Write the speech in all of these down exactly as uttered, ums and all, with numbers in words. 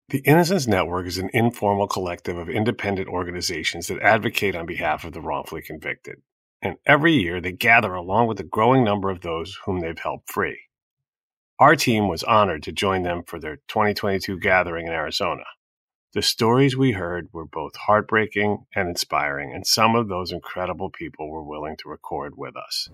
The Innocence Network is an informal collective of independent organizations that advocate on behalf of the wrongfully convicted. And every year they gather along with a growing number of those whom they've helped free. Our team was honored to join them for their twenty twenty-two gathering in Arizona. The stories we heard were both heartbreaking and inspiring, and some of those incredible people were willing to record with us.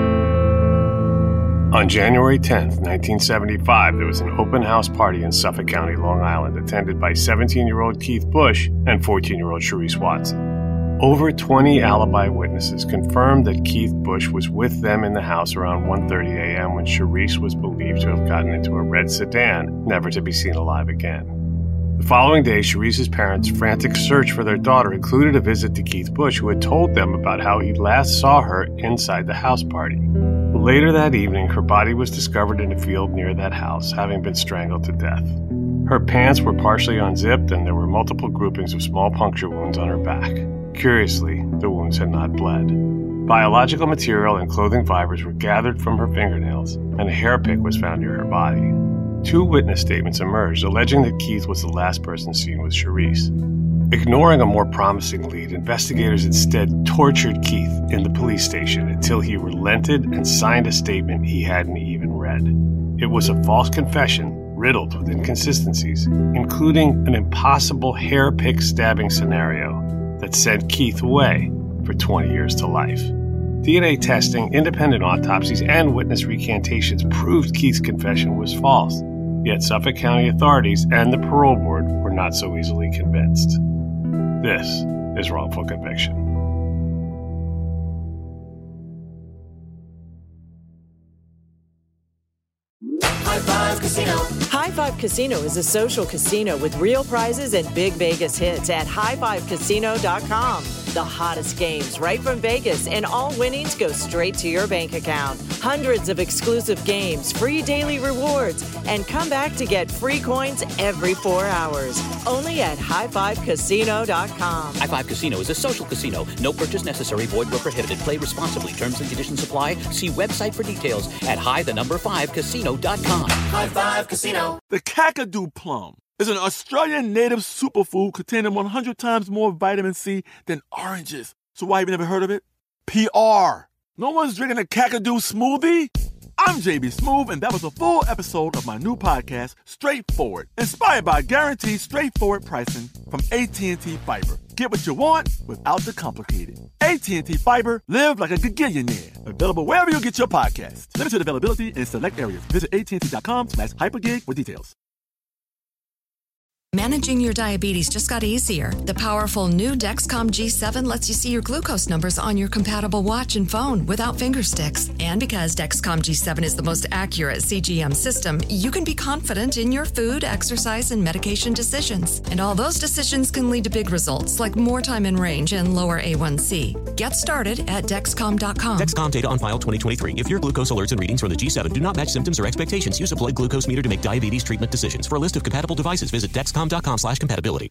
On January tenth, nineteen seventy-five, there was an open house party in Suffolk County, Long Island, attended by seventeen-year-old Keith Bush and fourteen-year-old Sharice Watson. Over twenty alibi witnesses confirmed that Keith Bush was with them in the house around one thirty a.m. when Sharice was believed to have gotten into a red sedan, never to be seen alive again. The following day, Sharice's parents' frantic search for their daughter included a visit to Keith Bush, who had told them about how he last saw her inside the house party. Later that evening, her body was discovered in a field near that house, having been strangled to death. Her pants were partially unzipped, and there were multiple groupings of small puncture wounds on her back. Curiously, the wounds had not bled. Biological material and clothing fibers were gathered from her fingernails, and a hair pick was found near her body. Two witness statements emerged, alleging that Keith was the last person seen with Sharice. Ignoring a more promising lead, investigators instead tortured Keith in the police station until he relented and signed a statement he hadn't even read. It was a false confession riddled with inconsistencies, including an impossible hair-pick stabbing scenario that sent Keith away for twenty years to life. D N A testing, independent autopsies, and witness recantations proved Keith's confession was false, yet Suffolk County authorities and the parole board were not so easily convinced. This is Wrongful Conviction. High Five Casino. High Five Casino is a social casino with real prizes and big Vegas hits at high five casino dot com. The hottest games right from Vegas, and all winnings go straight to your bank account. Hundreds of exclusive games, free daily rewards, and come back to get free coins every four hours. Only at high five casino dot com. High Five Casino is a social casino. No purchase necessary. Void where prohibited. Play responsibly. Terms and conditions apply. See website for details at high the number five casino dot com. High Five Casino. The Kakadu plum is an Australian native superfood containing one hundred times more vitamin C than oranges. So why have you never heard of it? P R. No one's drinking a Kakadu smoothie? I'm J B Smoove, and that was a full episode of my new podcast, Straightforward, inspired by guaranteed straightforward pricing from A T and T Fiber. Get what you want without the complicated. A T and T Fiber, live like a gigillionaire. Available wherever you get your podcast. Limited availability in select areas. Visit A T and T dot com slash hypergig for details. Managing your diabetes just got easier. The powerful new Dexcom G seven lets you see your glucose numbers on your compatible watch and phone without finger sticks. And because Dexcom G seven is the most accurate C G M system, you can be confident in your food, exercise, and medication decisions. And all those decisions can lead to big results, like more time in range and lower A one C. Get started at Dexcom dot com. Dexcom data on file twenty twenty-three. If your glucose alerts and readings from the G seven do not match symptoms or expectations, use a blood glucose meter to make diabetes treatment decisions. For a list of compatible devices, visit Dexcom dot com slash compatibility.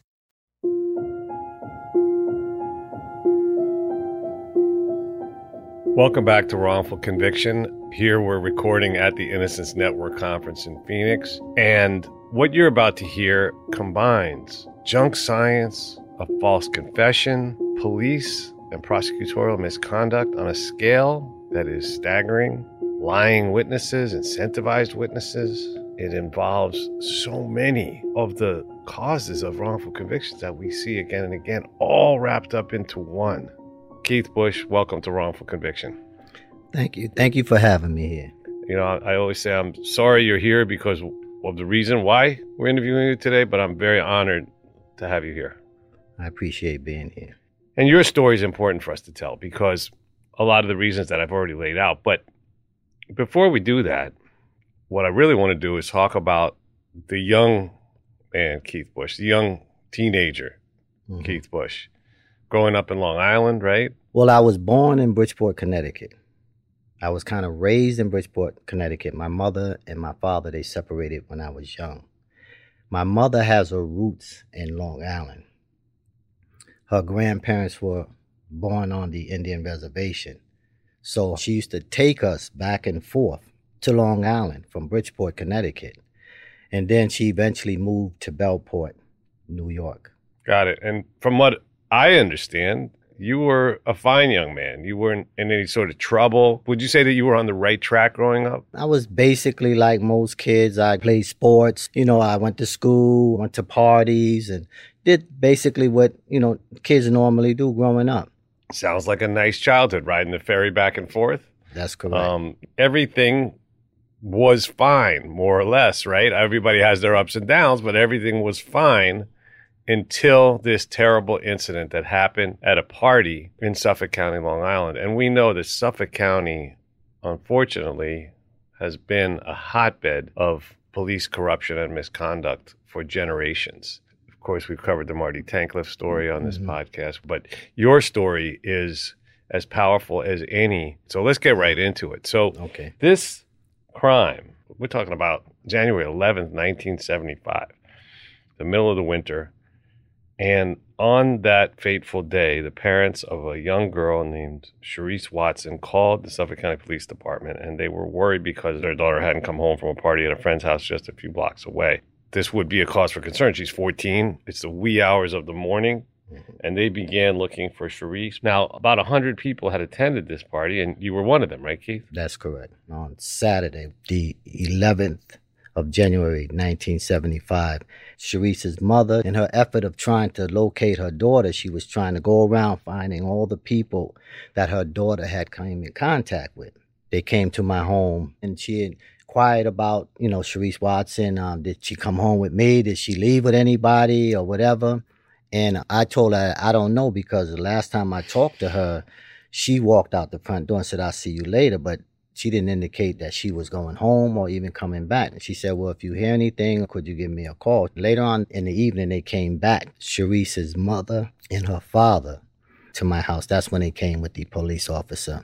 Welcome back to Wrongful Conviction. Here we're recording at the Innocence Network conference in Phoenix. And what you're about to hear combines junk science, a false confession, police and prosecutorial misconduct on a scale that is staggering, lying witnesses, incentivized witnesses. It involves so many of the causes of wrongful convictions that we see again and again, all wrapped up into one. Keith Bush, welcome to Wrongful Conviction. Thank you. Thank you for having me here. You know, I always say I'm sorry you're here because of the reason why we're interviewing you today, but I'm very honored to have you here. I appreciate being here. And your story is important for us to tell because a lot of the reasons that I've already laid out. But before we do that, what I really want to do is talk about the young man, Keith Bush, the young teenager, mm-hmm. Keith Bush, growing up in Long Island, right? Well, I was born in Bridgeport, Connecticut. I was kind of raised in Bridgeport, Connecticut. My mother and my father, they separated when I was young. My mother has her roots in Long Island. Her grandparents were born on the Indian reservation. So she used to take us back and forth to Long Island from Bridgeport, Connecticut. And then she eventually moved to Bellport, New York. Got it. And from what I understand, you were a fine young man. You weren't in any sort of trouble. Would you say that you were on the right track growing up? I was basically like most kids. I played sports. You know, I went to school, went to parties, and did basically what, you know, kids normally do growing up. Sounds like a nice childhood, riding the ferry back and forth. That's correct. Um, everything was fine, more or less, right? Everybody has their ups and downs, but everything was fine until this terrible incident that happened at a party in Suffolk County, Long Island. And we know that Suffolk County, unfortunately, has been a hotbed of police corruption and misconduct for generations. Of course, we've covered the Marty Tankleff story on this mm-hmm. podcast, but your story is as powerful as any. So let's get right into it. So okay. This crime, we're talking about January eleventh, nineteen seventy-five, the middle of the winter. And on that fateful day, the parents of a young girl named Sharice Watson called the Suffolk County Police Department, and they were worried because their daughter hadn't come home from a party at a friend's house just a few blocks away. This would be a cause for concern. She's fourteen. It's the wee hours of the morning, and they began looking for Sharice. Now, about one hundred people had attended this party, and you were one of them, right, Keith? That's correct. On Saturday, the eleventh of January, nineteen seventy-five, Sharice's mother, in her effort of trying to locate her daughter, she was trying to go around finding all the people that her daughter had come in contact with. They came to my home, and she had inquired about, you know, Sharice Watson. Um, did she come home with me? Did she leave with anybody or whatever? And I told her, I don't know, because the last time I talked to her, she walked out the front door and said, I'll see you later. But she didn't indicate that she was going home or even coming back. And she said, well, if you hear anything, could you give me a call? Later on in the evening, they came back, Sharice's mother and her father, to my house. That's when they came with the police officer.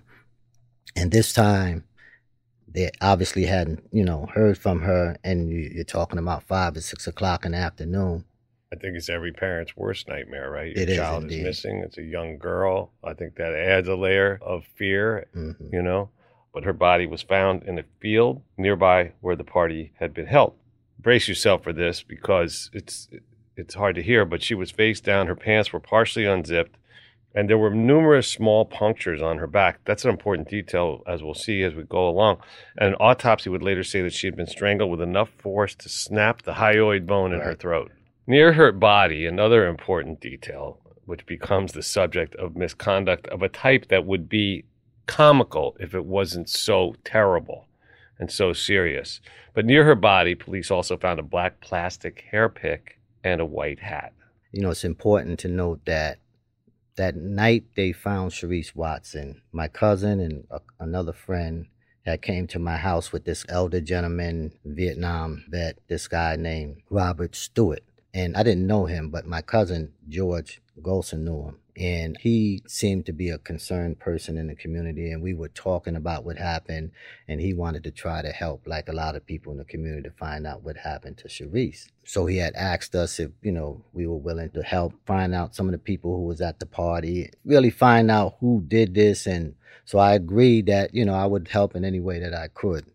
And this time, they obviously hadn't, you know, heard from her. And you're talking about five or six o'clock in the afternoon. I think it's every parent's worst nightmare, right? Your it child is, is missing. It's a young girl. I think that adds a layer of fear, mm-hmm. you know. But her body was found in a field nearby where the party had been held. Brace yourself for this, because it's it's hard to hear, but she was face down. Her pants were partially unzipped, and there were numerous small punctures on her back. That's an important detail, as we'll see as we go along. And an autopsy would later say that she had been strangled with enough force to snap the hyoid bone in her throat. Near her body, another important detail, which becomes the subject of misconduct of a type that would be comical if it wasn't so terrible and so serious. But near her body, police also found a black plastic hair pick and a white hat. You know, it's important to note that that night they found Sharice Watson, my cousin and a, another friend that came to my house with this elder gentleman, Vietnam vet, this guy named Robert Stewart. And I didn't know him, but my cousin, George Golson, knew him. And he seemed to be a concerned person in the community. And we were talking about what happened. And he wanted to try to help, like a lot of people in the community, to find out what happened to Sharice. So he had asked us if, you know, we were willing to help find out some of the people who was at the party, really find out who did this. And so I agreed that, you know, I would help in any way that I could.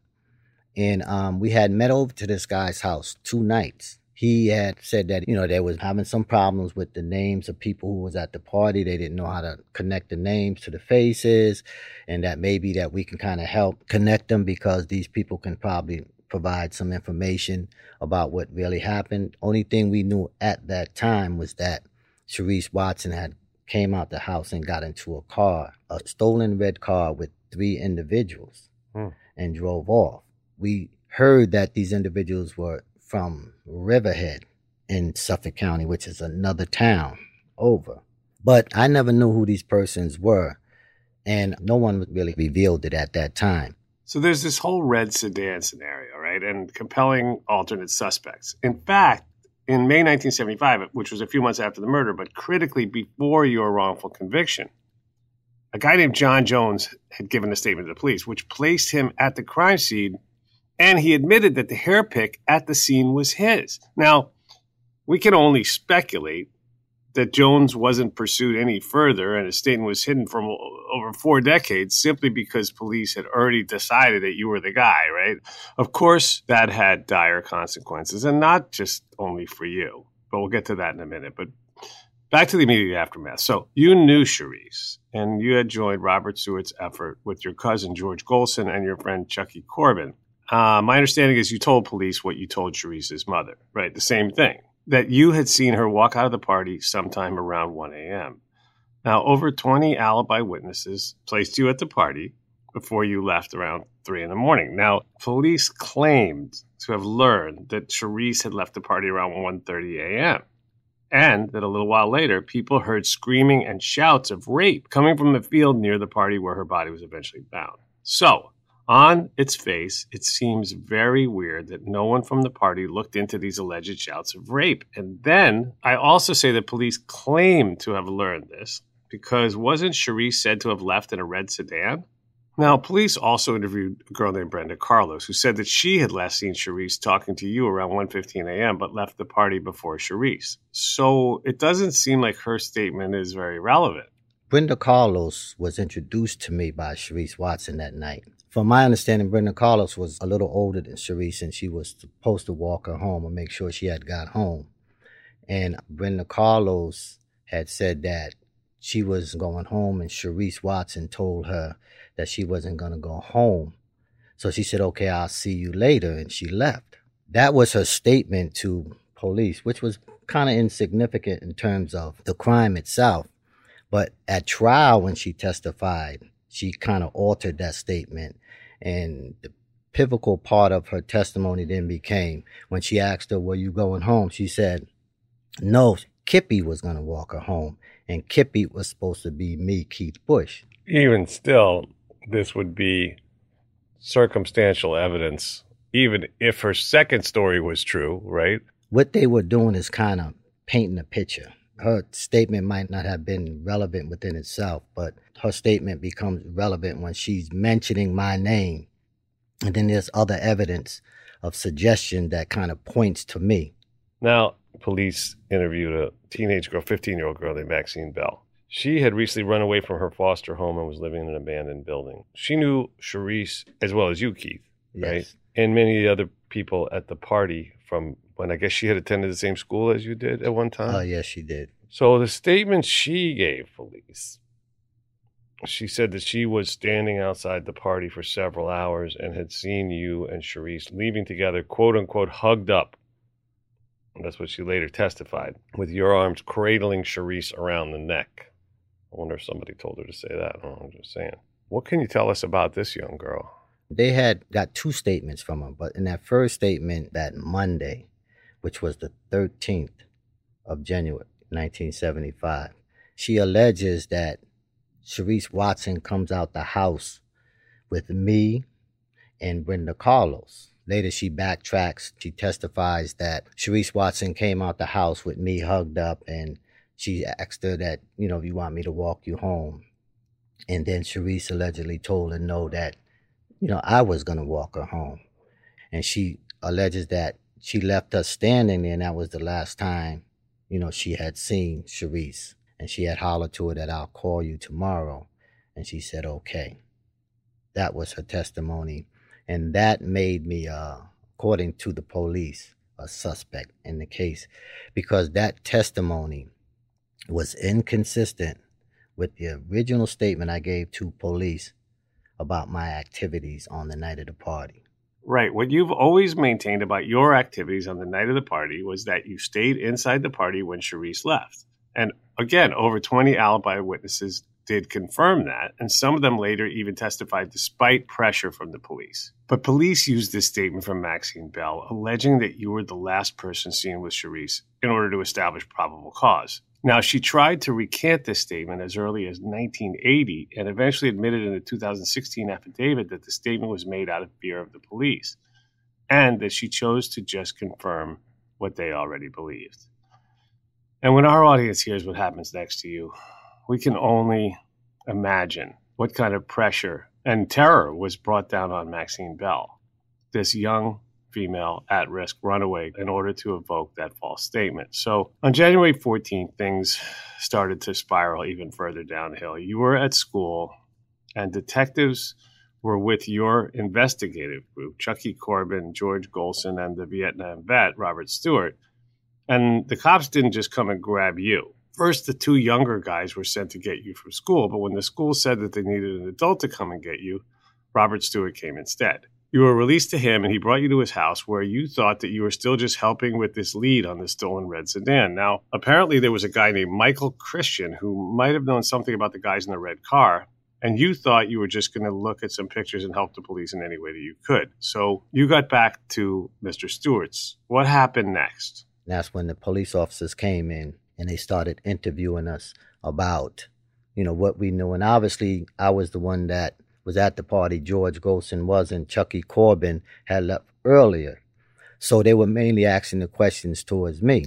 And um, we had met over to this guy's house two nights. He had said that, you know, they was having some problems with the names of people who was at the party. They didn't know how to connect the names to the faces, and that maybe that we can kind of help connect them, because these people can probably provide some information about what really happened. Only thing we knew at that time was that Sharice Watson had came out the house and got into a car, a stolen red car with three individuals, hmm. and drove off. We heard that these individuals were from Riverhead in Suffolk County, which is another town over. But I never knew who these persons were, and no one really revealed it at that time. So there's this whole red sedan scenario, right? And compelling alternate suspects. In fact, in May nineteen seventy-five, which was a few months after the murder, but critically before your wrongful conviction, a guy named John Jones had given a statement to the police, which placed him at the crime scene. And he admitted that the hair pick at the scene was his. Now, we can only speculate that Jones wasn't pursued any further and his statement was hidden for over four decades simply because police had already decided that you were the guy, right? Of course, that had dire consequences, and not just only for you, but we'll get to that in a minute. But back to the immediate aftermath. So you knew Sherrice, and you had joined Robert Stewart's effort with your cousin George Golson and your friend Chucky Corbin. Uh, my understanding is you told police what you told Sherrice's mother, right? The same thing, that you had seen her walk out of the party sometime around one a.m. Now, over twenty alibi witnesses placed you at the party before you left around three in the morning. Now, police claimed to have learned that Sherrice had left the party around one thirty a.m. and that a little while later, people heard screaming and shouts of rape coming from the field near the party where her body was eventually found. So, on its face, it seems very weird that no one from the party looked into these alleged shouts of rape. And then I also say that police claim to have learned this because wasn't Sherrice said to have left in a red sedan? Now, police also interviewed a girl named Brenda Carlos who said that she had last seen Sherrice talking to you around one fifteen a.m. but left the party before Sherrice. So it doesn't seem like her statement is very relevant. Brenda Carlos was introduced to me by Sherrice Watson that night. From my understanding, Brenda Carlos was a little older than Sherrice, and she was supposed to walk her home and make sure she had got home. And Brenda Carlos had said that she was going home, and Sherrice Watson told her that she wasn't going to go home. So she said, okay, I'll see you later, and she left. That was her statement to police, which was kind of insignificant in terms of the crime itself. But at trial, when she testified, she kind of altered that statement. And the pivotal part of her testimony then became when she asked her, were you going home? She said, no, Kippy was going to walk her home. And Kippy was supposed to be me, Keith Bush. Even still, this would be circumstantial evidence, even if her second story was true, right? What they were doing is kind of painting a picture. Her statement might not have been relevant within itself, but her statement becomes relevant when she's mentioning my name. And then there's other evidence of suggestion that kind of points to me. Now, police interviewed a teenage girl, fifteen-year-old girl named Maxine Bell. She had recently run away from her foster home and was living in an abandoned building. She knew Sherrice as well as you, Keith, right? Yes. And many other people at the party from when I guess she had attended the same school as you did at one time. Oh, yes, she did. So the statement she gave police, she said that she was standing outside the party for several hours and had seen you and Sherrice leaving together, quote unquote, hugged up. And that's what she later testified, with your arms cradling Sherrice around the neck. I wonder if somebody told her to say that. Oh, I'm just saying. What can you tell us about this young girl? They had got two statements from her, but in that first statement, that Monday, which was the thirteenth of January, nineteen seventy-five, she alleges that Sherrice Watson comes out the house with me and Brenda Carlos. Later, she backtracks. She testifies that Sherrice Watson came out the house with me hugged up, and she asked her that, you know, you want me to walk you home. And then Sherrice allegedly told her no, that, you know, I was going to walk her home. And she alleges that she left us standing there, and that was the last time, you know, she had seen Sherrice. And she had hollered to her that I'll call you tomorrow. And she said, okay. That was her testimony. And that made me, uh, according to the police, a suspect in the case, because that testimony was inconsistent with the original statement I gave to police about my activities on the night of the party. Right. What you've always maintained about your activities on the night of the party was that you stayed inside the party when Sherrice left. And again, over twenty alibi witnesses did confirm that, and some of them later even testified despite pressure from the police. But police used this statement from Maxine Bell, alleging that you were the last person seen with Sherrice in order to establish probable cause. Now, she tried to recant this statement as early as nineteen eighty and eventually admitted in a two thousand sixteen affidavit that the statement was made out of fear of the police and that she chose to just confirm what they already believed. And when our audience hears what happens next to you, we can only imagine what kind of pressure and terror was brought down on Maxine Bell, this young female at-risk runaway in order to evoke that false statement. So on January fourteenth, things started to spiral even further downhill. You were at school, and detectives were with your investigative group, Chucky Corbin, George Golson, and the Vietnam vet, Robert Stewart. And the cops didn't just come and grab you. First, the two younger guys were sent to get you from school, but when the school said that they needed an adult to come and get you, Robert Stewart came instead. You were released to him, and he brought you to his house where you thought that you were still just helping with this lead on the stolen red sedan. Now, apparently there was a guy named Michael Christian who might have known something about the guys in the red car, and you thought you were just going to look at some pictures and help the police in any way that you could. So you got back to Mister Stewart's. What happened next? That's when the police officers came in, and they started interviewing us about, you know, what we knew. And obviously, I was the one that was at the party. George Golson wasn't. Chucky Corbin had left earlier. So they were mainly asking the questions towards me.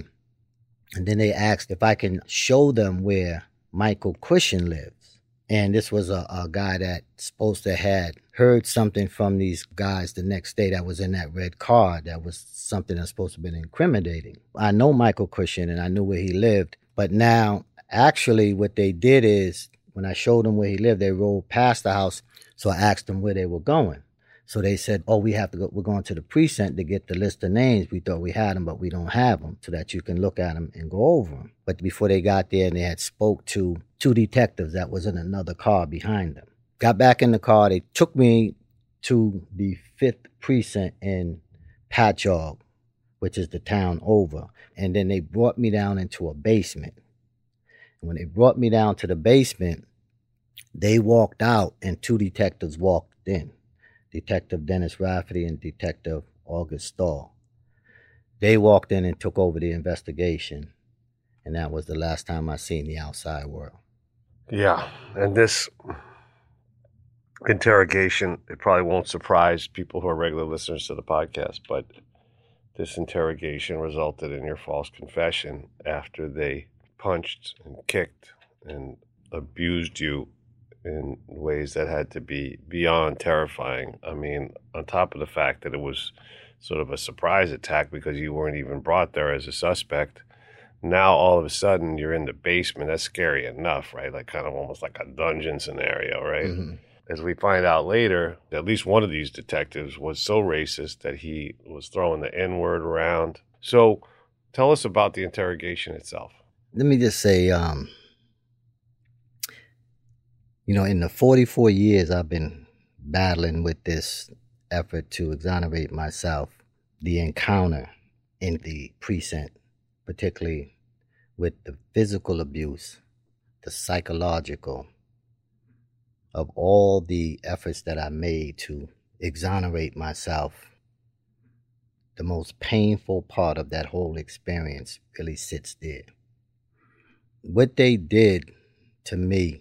And then they asked if I can show them where Michael Christian lives. And this was a, a guy that supposed to had heard something from these guys the next day that was in that red car that was something that's supposed to have been incriminating. I know Michael Christian and I knew where he lived. But now, actually, what they did is when I showed them where he lived, they rolled past the house. So I asked them where they were going. So they said, oh, we have to go. We're going to the precinct to get the list of names. We thought we had them, but we don't have them, so that you can look at them and go over them. But before they got there, and they had spoke to two detectives that was in another car behind them. Got back in the car. They took me to the fifth precinct in Patchogue, which is the town over. And then they brought me down into a basement. And when they brought me down to the basement, they walked out and two detectives walked in. Detective Dennis Rafferty and Detective August Stahl. They walked in and took over the investigation, and that was the last time I seen the outside world. Yeah, and this interrogation, it probably won't surprise people who are regular listeners to the podcast, but this interrogation resulted in your false confession after they punched and kicked and abused you in ways that had to be beyond terrifying. I mean, on top of the fact that it was sort of a surprise attack because you weren't even brought there as a suspect, now all of a sudden you're in the basement. That's scary enough, right? Like kind of almost like a dungeon scenario, right? Mm-hmm. As we find out later, at least one of these detectives was so racist that he was throwing the N-word around. So tell us about the interrogation itself. Let me just say, um, you know, in the forty-four years I've been battling with this effort to exonerate myself, the encounter in the precinct, particularly with the physical abuse, the psychological, of all the efforts that I made to exonerate myself, the most painful part of that whole experience really sits there. What they did to me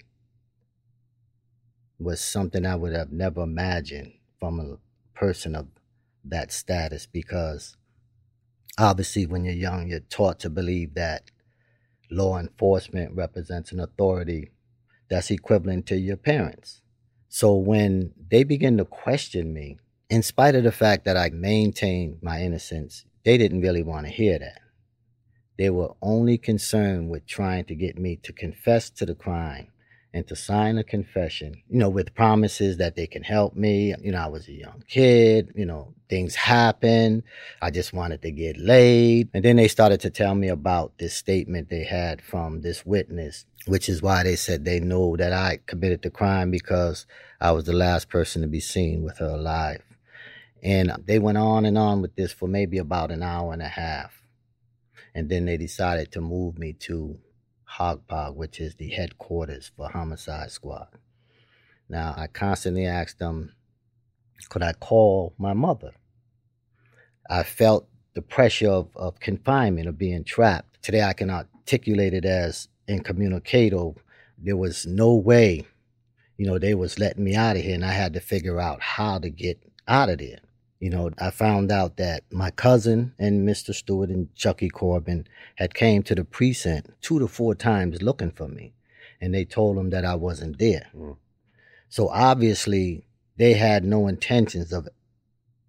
was something I would have never imagined from a person of that status, because obviously when you're young, you're taught to believe that law enforcement represents an authority that's equivalent to your parents. So when they begin to question me, in spite of the fact that I maintained my innocence, they didn't really want to hear that. They were only concerned with trying to get me to confess to the crime and to sign a confession, you know, with promises that they can help me. You know, I was a young kid, you know, things happen. I just wanted to get laid. And then they started to tell me about this statement they had from this witness, which is why they said they know that I committed the crime because I was the last person to be seen with her alive. And they went on and on with this for maybe about an hour and a half. And then they decided to move me to Hogpog, which is the headquarters for Homicide Squad. Now, I constantly asked them, could I call my mother? I felt the pressure of, of confinement, of being trapped. Today I can articulate it as incommunicado. There was no way, you know, they was letting me out of here, and I had to figure out how to get out of there. You know, I found out that my cousin and Mister Stewart and Chucky Corbin had came to the precinct two to four times looking for me, and they told them that I wasn't there. Mm. So obviously they had no intentions of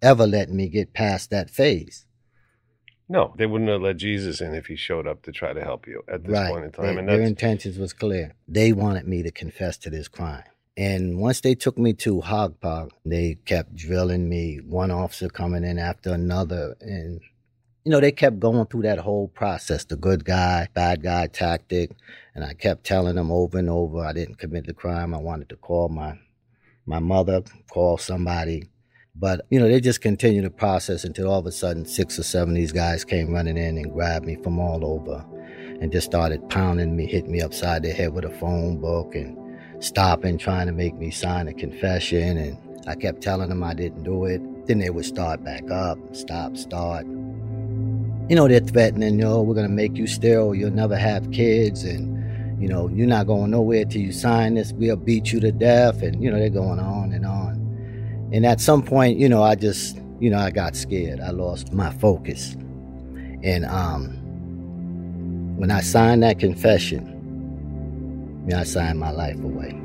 ever letting me get past that phase. No, they wouldn't have let Jesus in if he showed up to try to help you at this right. point in time. They, and their that's... intentions was clear. They wanted me to confess to this crime. And once they took me to Hogpog, they kept drilling me, one officer coming in after another. And, you know, they kept going through that whole process, the good guy, bad guy tactic. And I kept telling them over and over I didn't commit the crime. I wanted to call my my mother, call somebody. But, you know, they just continued the process until all of a sudden six or seven of these guys came running in and grabbed me from all over and just started pounding me, hitting me upside the head with a phone book and stopping, trying to make me sign a confession. And I kept telling them I didn't do it. Then they would start back up, stop, start. You know, they're threatening, you know, we're going to make you sterile, you'll never have kids, and, you know, you're not going nowhere till you sign this, we'll beat you to death. And, you know, they're going on and on. And at some point, you know, I just, you know, I got scared. I lost my focus. And um, when I signed that confession, you know, I signed my life away.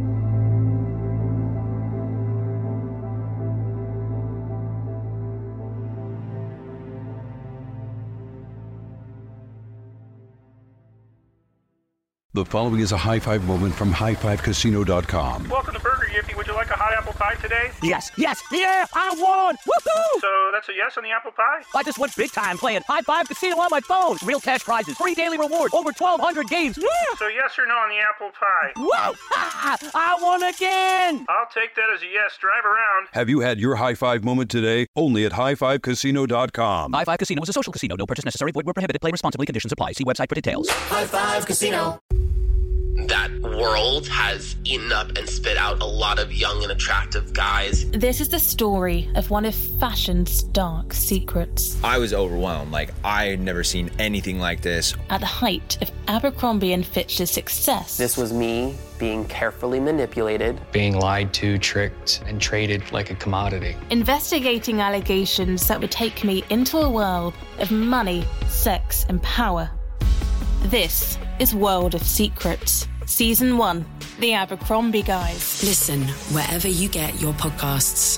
The following is a high five moment from high five casino dot com. Welcome to Burger Yippee. Would you like a hot apple pie today? Yes, yes, yeah, I won! Woohoo! So that's a yes on the apple pie? I just went big time playing High Five Casino on my phone. Real cash prizes, free daily rewards, over twelve hundred games. Yeah! So yes or no on the apple pie? Whoa! Ha! I won again! I'll take that as a yes. Drive around. Have you had your high five moment today? Only at high five casino dot com. High Five Casino is a social casino. No purchase necessary. Void where prohibited. Play responsibly. Conditions apply. See website for details. High Five Casino. That world has eaten up and spit out a lot of young and attractive guys. This is the story of one of fashion's dark secrets. I was overwhelmed. Like, I had never seen anything like this. At the height of Abercrombie and Fitch's success. This was me being carefully manipulated. Being lied to, tricked, and traded like a commodity. Investigating allegations that would take me into a world of money, sex, and power. This is World of Secrets, Season one, The Abercrombie Guys. Listen wherever you get your podcasts.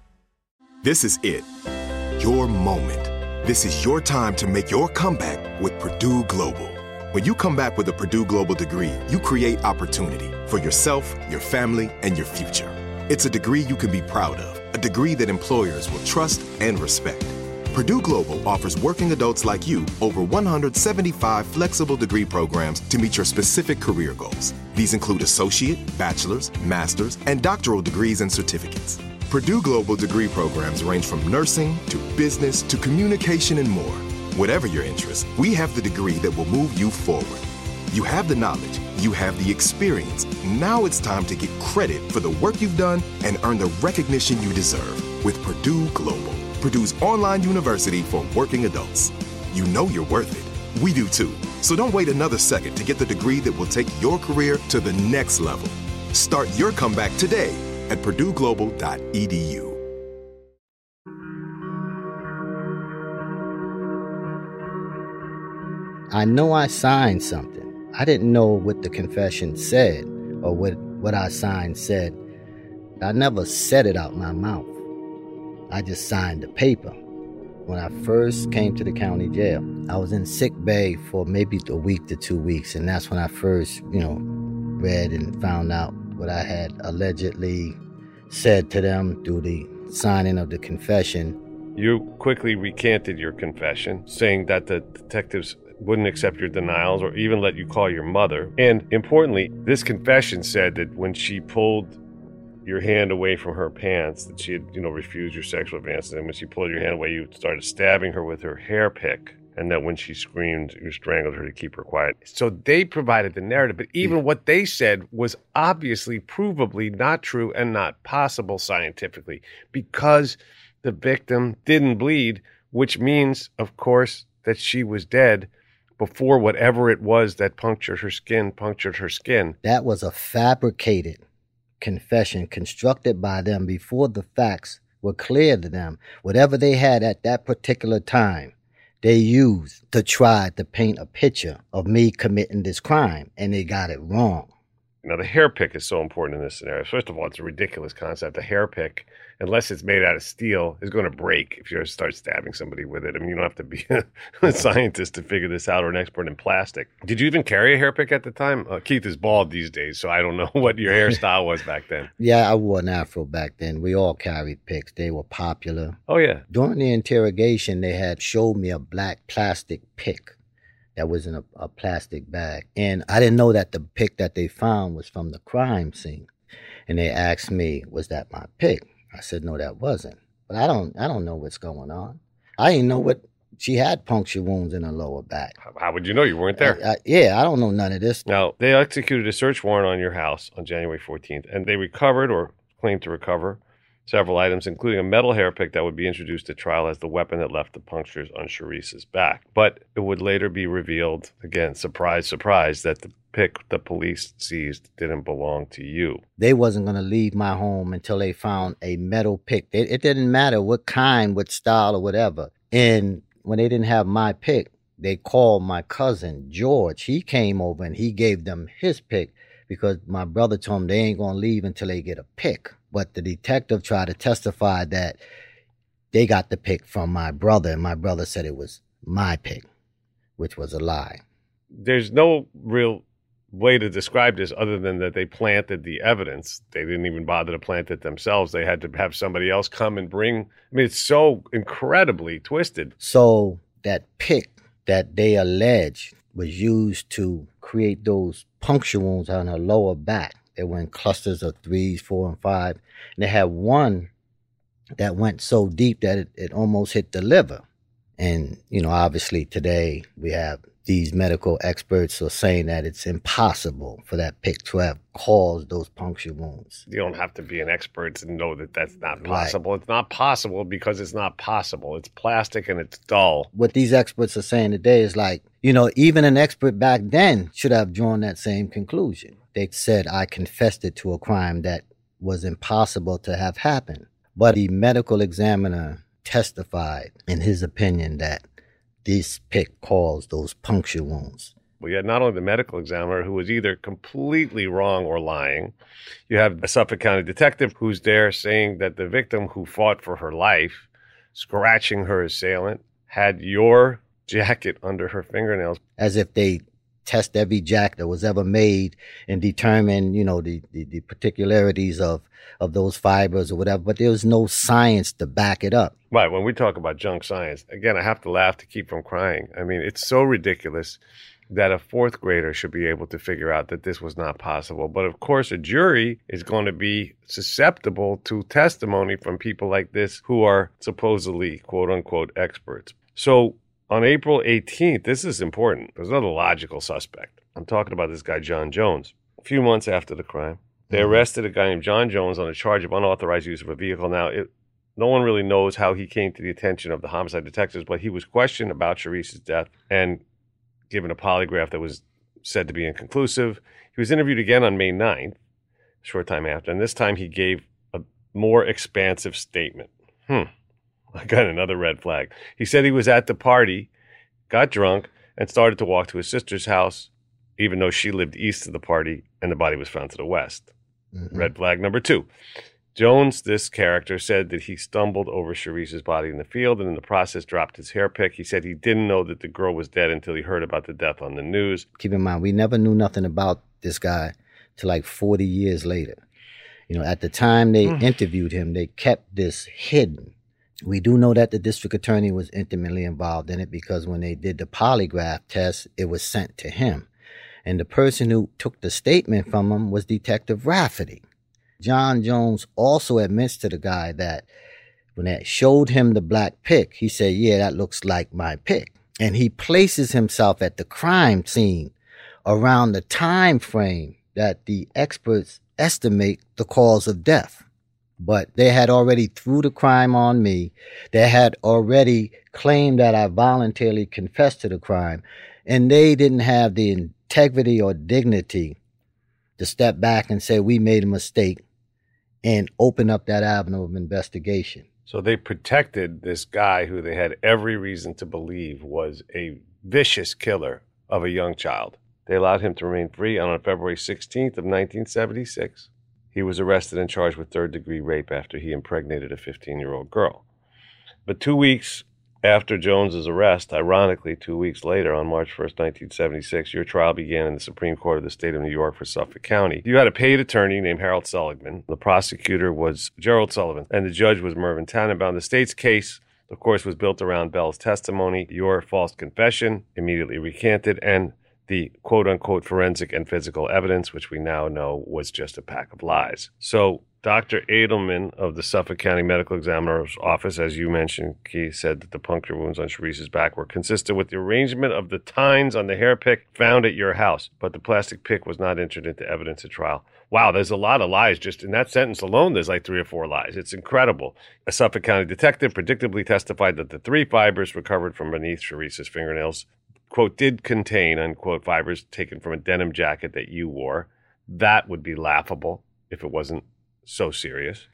This is it. Your moment. This is your time to make your comeback with Purdue Global. When you come back with a Purdue Global degree, you create opportunity for yourself, your family, and your future. It's a degree you can be proud of, a degree that employers will trust and respect. Purdue Global offers working adults like you over one hundred seventy-five flexible degree programs to meet your specific career goals. These include associate, bachelor's, master's, and doctoral degrees and certificates. Purdue Global degree programs range from nursing to business to communication and more. Whatever your interest, we have the degree that will move you forward. You have the knowledge, you have the experience. Now it's time to get credit for the work you've done and earn the recognition you deserve with Purdue Global. Purdue's online university for working adults. You know you're worth it. We do too. So don't wait another second to get the degree that will take your career to the next level. Start your comeback today at purdue global dot e d u. I know I signed something. I didn't know what the confession said or what, what I signed said. I never said it out my mouth. I just signed the paper. When I first came to the county jail, I was in sick bay for maybe a week to two weeks, and that's when I first, you know, read and found out what I had allegedly said to them through the signing of the confession. You quickly recanted your confession, saying that the detectives wouldn't accept your denials or even let you call your mother. And importantly, this confession said that when she pulled your hand away from her pants, that she had, you know, refused your sexual advances, and when she pulled your hand away, you started stabbing her with her hair pick, and that when she screamed, you strangled her to keep her quiet. So they provided the narrative, but even what they said was obviously provably not true and not possible scientifically, because the victim didn't bleed, which means, of course, that she was dead before whatever it was that punctured her skin punctured her skin. That was a fabricated confession constructed by them before the facts were clear to them. Whatever they had at that particular time, they used to try to paint a picture of me committing this crime, and they got it wrong. Now, the hair pick is so important in this scenario. First of all, it's a ridiculous concept. A hair pick, unless it's made out of steel, is going to break if you start stabbing somebody with it. I mean, you don't have to be a scientist to figure this out or an expert in plastic. Did you even carry a hair pick at the time? Uh, Keith is bald these days, so I don't know what your hairstyle was back then. Yeah, I wore an afro back then. We all carried picks. They were popular. Oh, yeah. During the interrogation, they had showed me a black plastic pick that was in a, a plastic bag. And I didn't know that the pick that they found was from the crime scene. And they asked me, was that my pick? I said, no, that wasn't. But I don't I don't know what's going on. I didn't know what, she had puncture wounds in her lower back. How would you know? You weren't there. I, I, yeah, I don't know none of this. Now, they executed a search warrant on your house on January fourteenth, and they recovered or claimed to recover several items, including a metal hair pick that would be introduced at trial as the weapon that left the punctures on Charisse's back. But it would later be revealed, again, surprise, surprise, that the pick the police seized didn't belong to you. They wasn't going to leave my home until they found a metal pick. It, it didn't matter what kind, what style, or whatever. And when they didn't have my pick, they called my cousin, George. He came over and he gave them his pick because my brother told him they ain't going to leave until they get a pick. But the detective tried to testify that they got the pick from my brother, and my brother said it was my pick, which was a lie. There's no real way to describe this other than that they planted the evidence. They didn't even bother to plant it themselves. They had to have somebody else come and bring. I mean, it's so incredibly twisted. So that pick that they allege was used to create those puncture wounds on her lower back. They were in clusters of threes, four, and five. And they had one that went so deep that it, it almost hit the liver. And, you know, obviously today we have these medical experts are saying that it's impossible for that pick to have caused those puncture wounds. You don't have to be an expert to know that that's not possible. Right. It's not possible because it's not possible. It's plastic and it's dull. What these experts are saying today is like, you know, even an expert back then should have drawn that same conclusion. They said, I confessed it to a crime that was impossible to have happened. But the medical examiner testified in his opinion that this pick caused those puncture wounds. Well, you had not only the medical examiner who was either completely wrong or lying. You have a Suffolk County detective who's there saying that the victim who fought for her life, scratching her assailant, had your jacket under her fingernails. As if they test every jacket that was ever made and determine, you know, the, the, the particularities of, of those fibers or whatever. But there was no science to back it up. Right. When we talk about junk science, again, I have to laugh to keep from crying. I mean, it's so ridiculous that a fourth grader should be able to figure out that this was not possible. But of course, a jury is going to be susceptible to testimony from people like this who are supposedly, quote unquote, experts. So on April eighteenth, this is important. There's another logical suspect. I'm talking about this guy, John Jones. A few months after the crime, they arrested a guy named John Jones on a charge of unauthorized use of a vehicle. Now, it, no one really knows how he came to the attention of the homicide detectives, but he was questioned about Charisse's death and given a polygraph that was said to be inconclusive. He was interviewed again on May ninth, a short time after, and this time he gave a more expansive statement. Hmm. I got another red flag. He said he was at the party, got drunk, and started to walk to his sister's house, even though she lived east of the party, and the body was found to the west. Mm-hmm. Red flag number two. Jones, this character, said that he stumbled over Charisse's body in the field and in the process dropped his hair pick. He said he didn't know that the girl was dead until he heard about the death on the news. Keep in mind, we never knew nothing about this guy till like forty years later. You know, at the time they mm. interviewed him, they kept this hidden. We do know that the district attorney was intimately involved in it because when they did the polygraph test, it was sent to him. And the person who took the statement from him was Detective Rafferty. John Jones also admits to the guy that when they showed him the black pick, he said, yeah, that looks like my pick. And he places himself at the crime scene around the time frame that the experts estimate the cause of death. But they had already threw the crime on me. They had already claimed that I voluntarily confessed to the crime. And they didn't have the integrity or dignity to step back and say, we made a mistake and open up that avenue of investigation. So they protected this guy who they had every reason to believe was a vicious killer of a young child. They allowed him to remain free, and on February sixteenth of nineteen seventy-six, he was arrested and charged with third-degree rape after he impregnated a fifteen-year-old girl. But two weeks after Jones's arrest, ironically, two weeks later, on March first, nineteen seventy-six, your trial began in the Supreme Court of the state of New York for Suffolk County. You had a paid attorney named Harold Seligman. The prosecutor was Gerald Sullivan, and the judge was Mervyn Tannenbaum. The state's case, of course, was built around Bell's testimony, your false confession, immediately recanted, and the quote-unquote forensic and physical evidence, which we now know was just a pack of lies. So Doctor Edelman of the Suffolk County Medical Examiner's Office, as you mentioned, Keith, said that the puncture wounds on Sharice's back were consistent with the arrangement of the tines on the hair pick found at your house, but the plastic pick was not entered into evidence at trial. Wow, there's a lot of lies. Just in that sentence alone, there's like three or four lies. It's incredible. A Suffolk County detective predictably testified that the three fibers recovered from beneath Sharice's fingernails, quote, did contain, unquote, fibers taken from a denim jacket that you wore. That would be laughable if it wasn't so serious.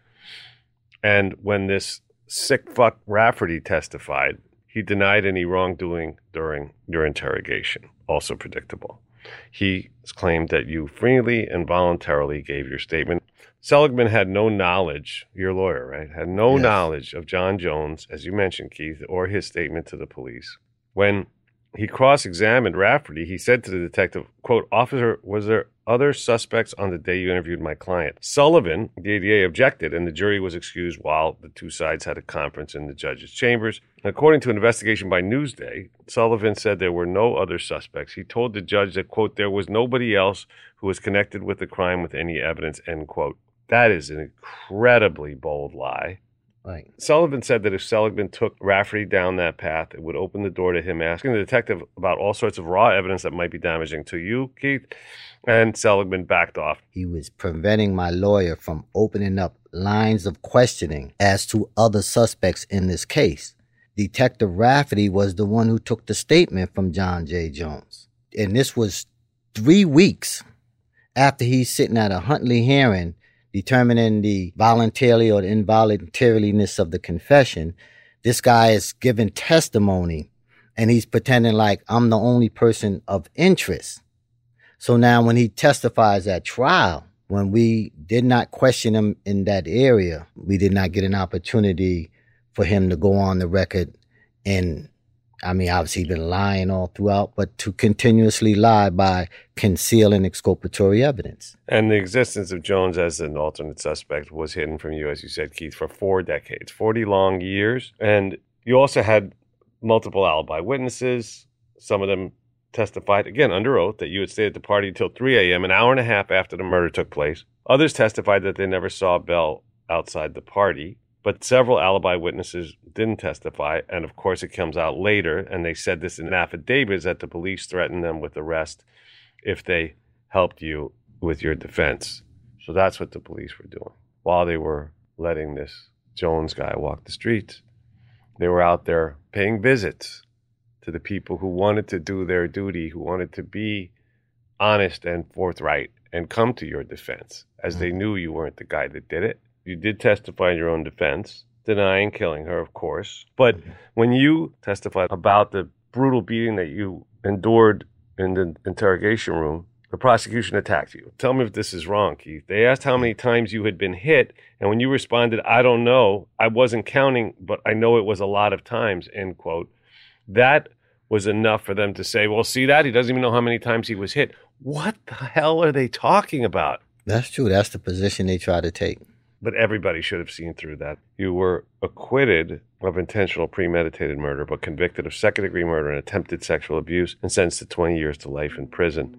And when this sick fuck Rafferty testified, he denied any wrongdoing during your interrogation. Also predictable. He claimed that you freely and voluntarily gave your statement. Seligman had no knowledge, your lawyer, right, had no yes. knowledge of John Jones, as you mentioned, Keith, or his statement to the police. When he cross-examined Rafferty, he said to the detective, quote, officer, was there other suspects on the day you interviewed my client? Sullivan, the A D A, objected, and the jury was excused while the two sides had a conference in the judge's chambers. According to an investigation by Newsday, Sullivan said there were no other suspects. He told the judge that, quote, there was nobody else who was connected with the crime with any evidence, end quote. That is an incredibly bold lie. Right. Sullivan said that if Seligman took Rafferty down that path, it would open the door to him asking the detective about all sorts of raw evidence that might be damaging to you, Keith, and Seligman backed off. He was preventing my lawyer from opening up lines of questioning as to other suspects in this case. Detective Rafferty was the one who took the statement from John J. Jones. And this was three weeks after he's sitting at a Huntley hearing determining the voluntarily or the involuntariness of the confession. This guy is giving testimony and he's pretending like I'm the only person of interest. So now when he testifies at trial, when we did not question him in that area, we did not get an opportunity for him to go on the record and, I mean, obviously he's been lying all throughout, but to continuously lie by concealing exculpatory evidence. And the existence of Jones as an alternate suspect was hidden from you, as you said, Keith, for four decades, forty long years. And you also had multiple alibi witnesses. Some of them testified, again, under oath, that you had stayed at the party until three a.m., an hour and a half after the murder took place. Others testified that they never saw Bell outside the party. But several alibi witnesses didn't testify, and of course it comes out later, and they said this in affidavits that the police threatened them with arrest if they helped you with your defense. So that's what the police were doing. While they were letting this Jones guy walk the streets, they were out there paying visits to the people who wanted to do their duty, who wanted to be honest and forthright and come to your defense, as they knew you weren't the guy that did it. You did testify in your own defense, denying killing her, of course. But when you testified about the brutal beating that you endured in the interrogation room, the prosecution attacked you. Tell me if this is wrong, Keith. They asked how many times you had been hit, and when you responded, I don't know, I wasn't counting, but I know it was a lot of times, end quote. That was enough for them to say, well, see that? He doesn't even know how many times he was hit. What the hell are they talking about? That's true. That's the position they try to take. But everybody should have seen through that. You were acquitted of intentional premeditated murder, but convicted of second-degree murder and attempted sexual abuse and sentenced to twenty years to life in prison.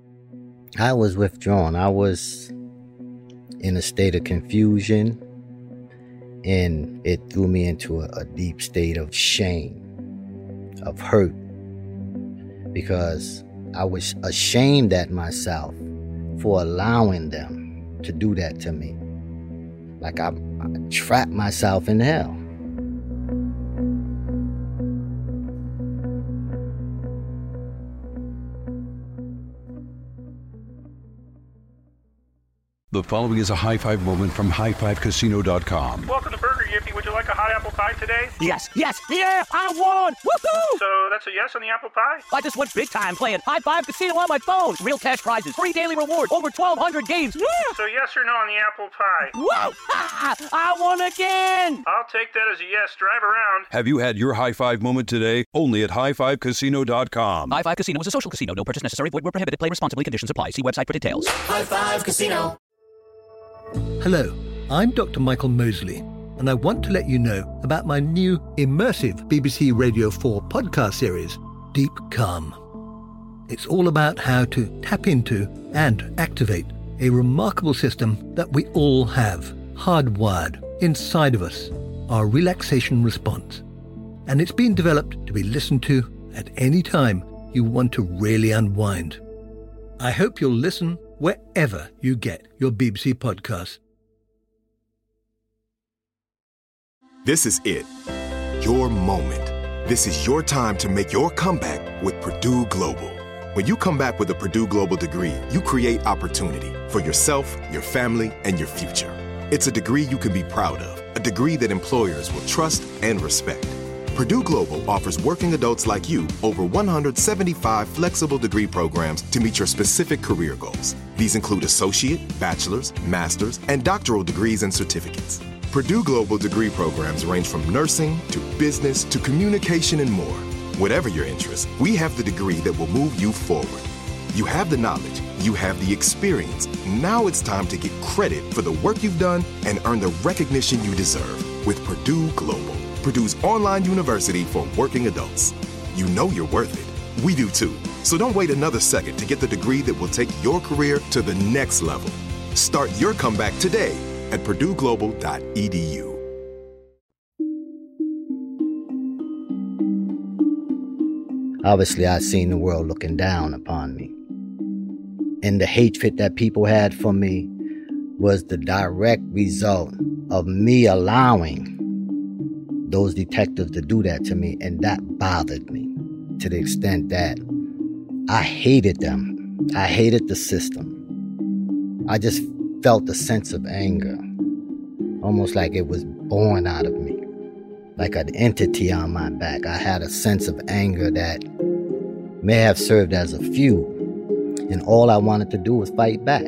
I was withdrawn. I was in a state of confusion, and it threw me into a, a deep state of shame, of hurt, because I was ashamed at myself for allowing them to do that to me. Like I, I trapped myself in hell. The following is a high five moment from high five casino dot com. Welcome to Burger Yippee. Would you like a hot apple pie today? Yes, yes, yeah, I won! Woohoo! So that's a yes on the apple pie? I just went big time playing High Five Casino on my phone. Real cash prizes, free daily rewards, over twelve hundred games. Yeah! So yes or no on the apple pie? Whoa! Ha! I won again! I'll take that as a yes. Drive around. Have you had your high five moment today? Only at high five casino dot com. High Five Casino is a social casino. No purchase necessary. Void where prohibited. Play responsibly. Conditions apply. See website for details. High Five Casino. Hello, I'm Doctor Michael Mosley, and I want to let you know about my new immersive B B C Radio four podcast series, Deep Calm. It's all about how to tap into and activate a remarkable system that we all have, hardwired inside of us, our relaxation response. And it's been developed to be listened to at any time you want to really unwind. I hope you'll listen wherever you get your B B C podcasts. This is it. Your moment. This is your time to make your comeback with Purdue Global. When you come back with a Purdue Global degree, you create opportunity for yourself, your family, and your future. It's a degree you can be proud of, a degree that employers will trust and respect. Purdue Global offers working adults like you over one hundred seventy-five flexible degree programs to meet your specific career goals. These include associate, bachelor's, master's, and doctoral degrees and certificates. Purdue Global degree programs range from nursing to business to communication and more. Whatever your interest, we have the degree that will move you forward. You have the knowledge, you have the experience. Now it's time to get credit for the work you've done and earn the recognition you deserve with Purdue Global, Purdue's online university for working adults. You know you're worth it. We do too. So don't wait another second to get the degree that will take your career to the next level. Start your comeback today at purdue global dot e d u. Obviously, I'd seen the world looking down upon me. And the hatred that people had for me was the direct result of me allowing those detectives to do that to me, and that bothered me to the extent that I hated them. I hated the system. I just felt a sense of anger, almost like it was born out of me, like an entity on my back. I had a sense of anger that may have served as a fuel, and all I wanted to do was fight back.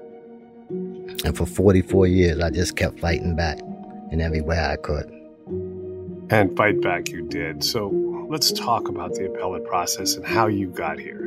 And for forty-four years, I just kept fighting back in every way I could. And fight back you did. So let's talk about the appellate process and how you got here.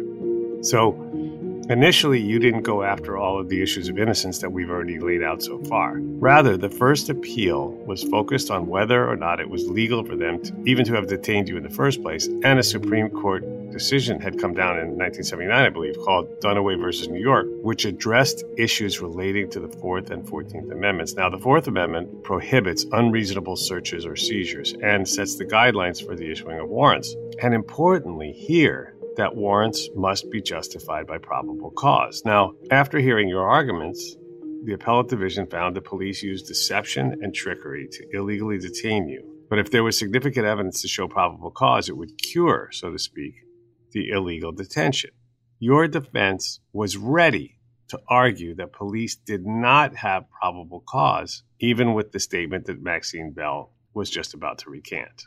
So initially, you didn't go after all of the issues of innocence that we've already laid out so far. Rather, the first appeal was focused on whether or not it was legal for them to, even to have detained you in the first place. And a Supreme Court decision had come down in nineteen seventy-nine, I believe, called Dunaway versus New York, which addressed issues relating to the Fourth and Fourteenth Amendments. Now, the Fourth Amendment prohibits unreasonable searches or seizures and sets the guidelines for the issuing of warrants. And importantly here, that warrants must be justified by probable cause. Now, after hearing your arguments, the appellate division found the police used deception and trickery to illegally detain you. But if there was significant evidence to show probable cause, it would cure, so to speak, the illegal detention. Your defense was ready to argue that police did not have probable cause, even with the statement that Maxine Bell was just about to recant.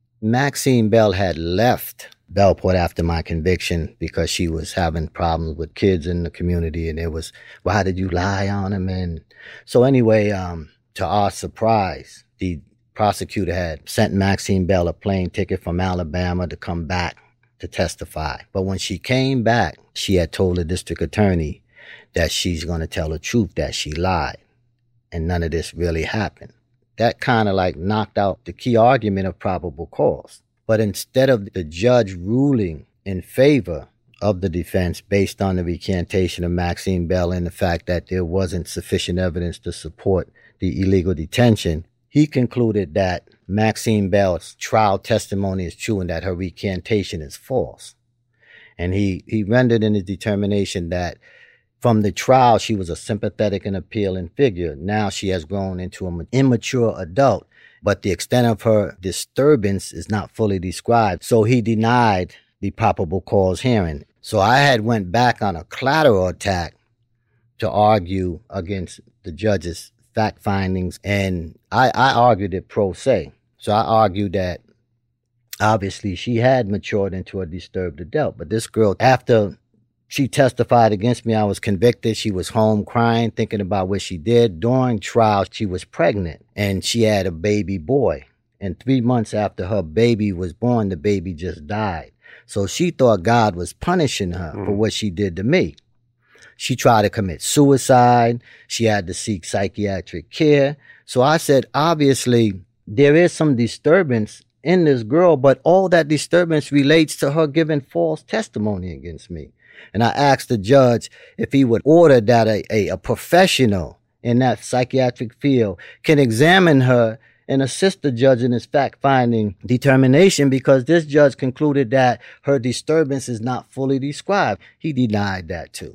Maxine Bell had left Bellport after my conviction because she was having problems with kids in the community, and it was, why did you lie on him? And so anyway, um, to our surprise, the prosecutor had sent Maxine Bell a plane ticket from Alabama to come back to testify. But when she came back, she had told the district attorney that she's going to tell the truth, that she lied, and none of this really happened. That kind of like knocked out the key argument of probable cause. But instead of the judge ruling in favor of the defense based on the recantation of Maxine Bell and the fact that there wasn't sufficient evidence to support the illegal detention, he concluded that Maxine Bell's trial testimony is true and that her recantation is false. And he, he rendered in his determination that from the trial, she was a sympathetic and appealing figure. Now she has grown into an immature adult, but the extent of her disturbance is not fully described. So he denied the probable cause hearing. So I had went back on a collateral attack to argue against the judge's fact findings, and I, I argued it pro se. So I argued that obviously she had matured into a disturbed adult, but this girl, after she testified against me, I was convicted. She was home crying, thinking about what she did. During trial, she was pregnant, and she had a baby boy. And three months after her baby was born, the baby just died. So she thought God was punishing her mm. for what she did to me. She tried to commit suicide. She had to seek psychiatric care. So I said, obviously, there is some disturbance in this girl, but all that disturbance relates to her giving false testimony against me. And I asked the judge if he would order that a, a, a professional in that psychiatric field can examine her and assist the judge in his fact-finding determination, because this judge concluded that her disturbance is not fully described. He denied that too.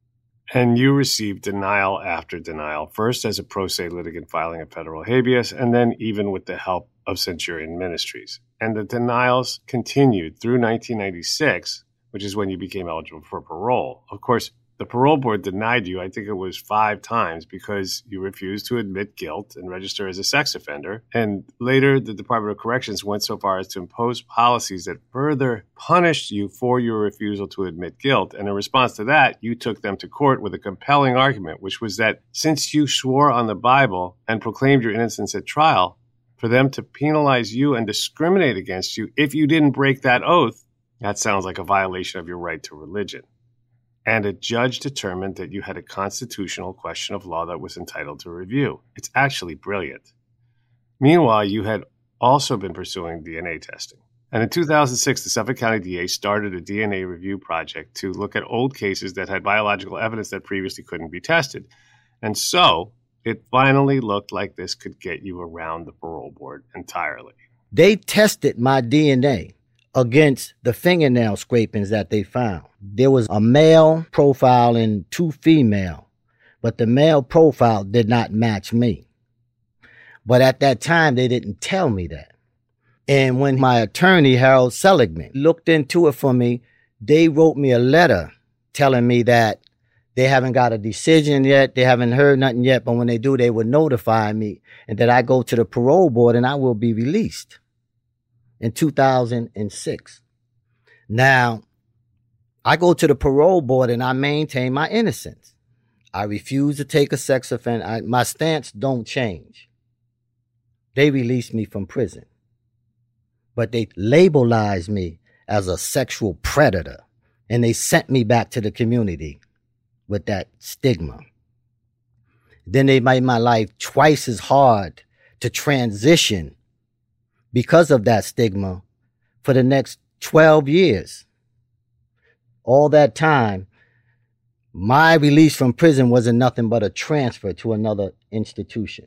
And you received denial after denial, first as a pro se litigant filing a federal habeas, and then even with the help of Centurion Ministries. And the denials continued through nineteen ninety-six, which is when you became eligible for parole. Of course, the parole board denied you, I think it was five times, because you refused to admit guilt and register as a sex offender. And later, the Department of Corrections went so far as to impose policies that further punished you for your refusal to admit guilt. And in response to that, you took them to court with a compelling argument, which was that since you swore on the Bible and proclaimed your innocence at trial, for them to penalize you and discriminate against you if you didn't break that oath, that sounds like a violation of your right to religion. And a judge determined that you had a constitutional question of law that was entitled to review. It's actually brilliant. Meanwhile, you had also been pursuing D N A testing. And in two thousand six, the Suffolk County D A started a D N A review project to look at old cases that had biological evidence that previously couldn't be tested. And so it finally looked like this could get you around the parole board entirely. They tested my D N A against the fingernail scrapings that they found. There was a male profile and two female, but the male profile did not match me. But at that time, they didn't tell me that. And when my attorney, Harold Seligman, looked into it for me, they wrote me a letter telling me that they haven't got a decision yet, they haven't heard nothing yet, but when they do, they would notify me, and that I go to the parole board and I will be released. In two thousand six. Now, I go to the parole board and I maintain my innocence. I refuse to take a sex offender. I, my stance don't change. They released me from prison. But they labelized me as a sexual predator. And they sent me back to the community with that stigma. Then they made my life twice as hard to transition because of that stigma for the next twelve years. All that time, my release from prison wasn't nothing but a transfer to another institution.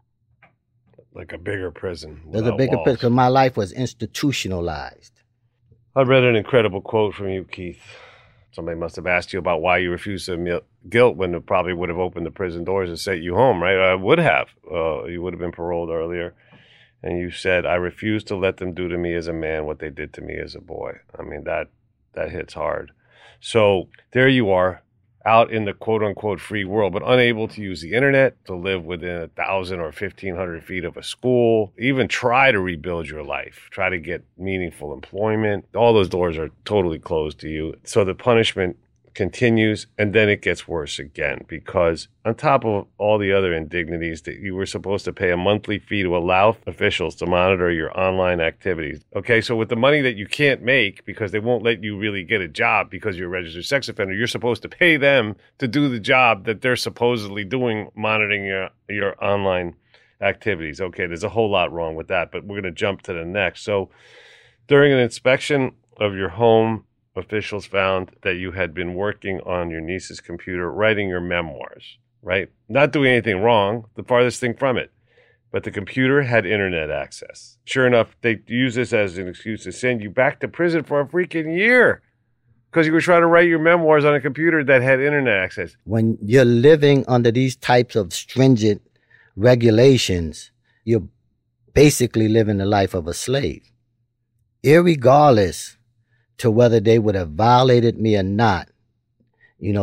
Like a bigger prison. There's a bigger prison because my life was institutionalized. I read an incredible quote from you, Keith. Somebody must have asked you about why you refused to admit guilt when it probably would have opened the prison doors and sent you home, right? I would have. Uh, you would have been paroled earlier. And you said, I refuse to let them do to me as a man what they did to me as a boy. I mean, that that hits hard. So there you are, out in the quote-unquote free world, but unable to use the internet, to live within a thousand or fifteen hundred feet of a school, even try to rebuild your life, try to get meaningful employment. All those doors are totally closed to you. So the punishment continues, and then it gets worse again, because on top of all the other indignities, that you were supposed to pay a monthly fee to allow officials to monitor your online activities. Okay, so with the money that you can't make because they won't let you really get a job because you're a registered sex offender, you're supposed to pay them to do the job that they're supposedly doing, monitoring your, your online activities. Okay, there's a whole lot wrong with that, but we're going to jump to the next. So during an inspection of your home, officials found that you had been working on your niece's computer, writing your memoirs, right? Not doing anything wrong, the farthest thing from it. But the computer had internet access. Sure enough, they used this as an excuse to send you back to prison for a freaking year because you were trying to write your memoirs on a computer that had internet access. When you're living under these types of stringent regulations, you're basically living the life of a slave. Irregardless to whether they would have violated me or not, you know,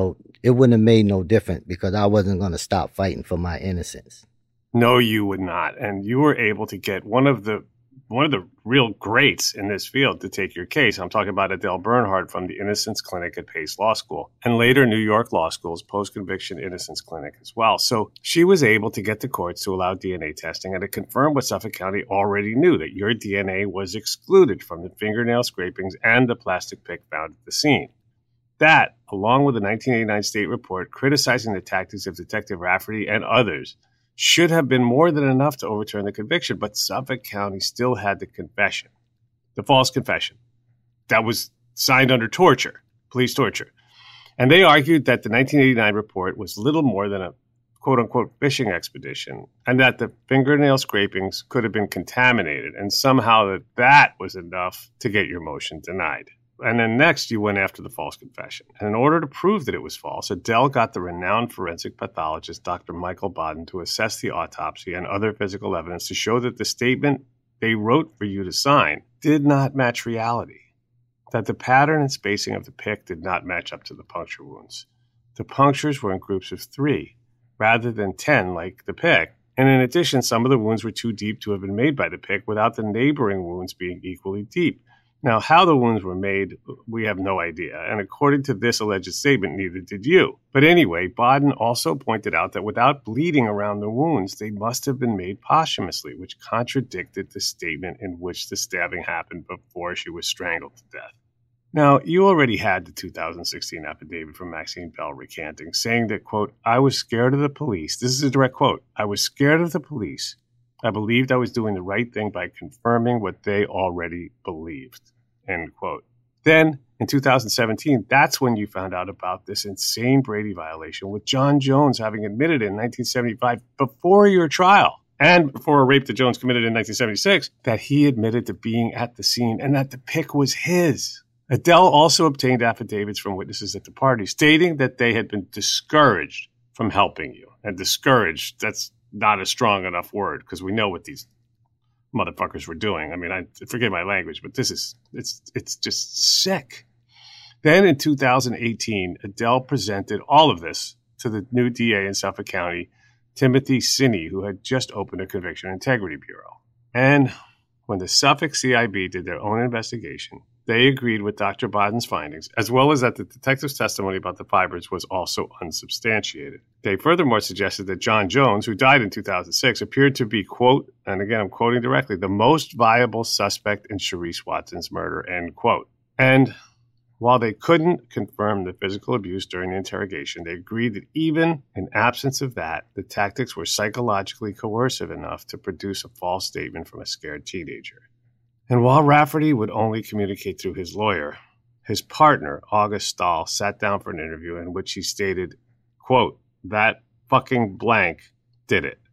it wouldn't have made no difference because I wasn't going to stop fighting for my innocence. No, you would not. And you were able to get one of the one of the real greats in this field to take your case. I'm talking about Adele Bernhardt from the Innocence Clinic at Pace Law School and later New York Law School's Post-Conviction Innocence Clinic as well. So she was able to get the courts to allow D N A testing and to confirm what Suffolk County already knew, that your D N A was excluded from the fingernail scrapings and the plastic pick found at the scene. That, along with the nineteen eighty-nine state report criticizing the tactics of Detective Rafferty and others, should have been more than enough to overturn the conviction, but Suffolk County still had the confession, the false confession, that was signed under torture, police torture. And they argued that the nineteen eighty-nine report was little more than a quote-unquote fishing expedition and that the fingernail scrapings could have been contaminated, and somehow that that was enough to get your motion denied. And then next, you went after the false confession. And in order to prove that it was false, Adele got the renowned forensic pathologist, Doctor Michael Baden, to assess the autopsy and other physical evidence to show that the statement they wrote for you to sign did not match reality, that the pattern and spacing of the pick did not match up to the puncture wounds. The punctures were in groups of three rather than ten like the pick. And in addition, some of the wounds were too deep to have been made by the pick without the neighboring wounds being equally deep. Now, how the wounds were made, we have no idea. And according to this alleged statement, neither did you. But anyway, Baden also pointed out that without bleeding around the wounds, they must have been made posthumously, which contradicted the statement in which the stabbing happened before she was strangled to death. Now, you already had the two thousand sixteen affidavit from Maxine Bell recanting, saying that, quote, I was scared of the police. This is a direct quote. I was scared of the police. I believed I was doing the right thing by confirming what they already believed. End quote. Then, in two thousand seventeen, that's when you found out about this insane Brady violation, with John Jones having admitted in nineteen seventy-five, before your trial, and before a rape that Jones committed in nineteen seventy-six, that he admitted to being at the scene and that the pick was his. Adele also obtained affidavits from witnesses at the party, stating that they had been discouraged from helping you. And discouraged, that's not a strong enough word, because we know what these motherfuckers were doing. I mean, I forget my language, but this is, it's it's just sick. Then in two thousand eighteen, Adele presented all of this to the new D A in Suffolk County, Timothy Sinney, who had just opened a Conviction Integrity Bureau. And when the Suffolk C I B did their own investigation, they agreed with Doctor Baden's findings, as well as that the detective's testimony about the fibers was also unsubstantiated. They furthermore suggested that John Jones, who died in two thousand six, appeared to be, quote, and again I'm quoting directly, the most viable suspect in Sharice Watson's murder, end quote. And while they couldn't confirm the physical abuse during the interrogation, they agreed that even in absence of that, the tactics were psychologically coercive enough to produce a false statement from a scared teenager. And while Rafferty would only communicate through his lawyer, his partner, August Stahl, sat down for an interview in which he stated, quote, that fucking blank did it.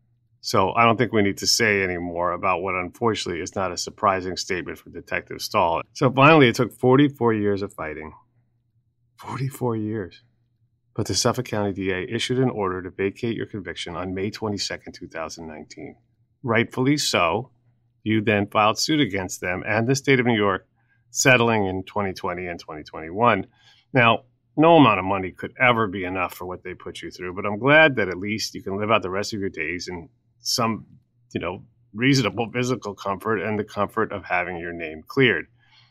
So I don't think we need to say any more about what unfortunately is not a surprising statement from Detective Stahl. So finally, it took forty-four years of fighting. forty-four years. But the Suffolk County D A issued an order to vacate your conviction on May twenty-second, twenty nineteen. Rightfully so. You then filed suit against them and the state of New York, settling in twenty twenty and twenty twenty-one. Now, no amount of money could ever be enough for what they put you through, but I'm glad that at least you can live out the rest of your days in some, you know, reasonable physical comfort and the comfort of having your name cleared.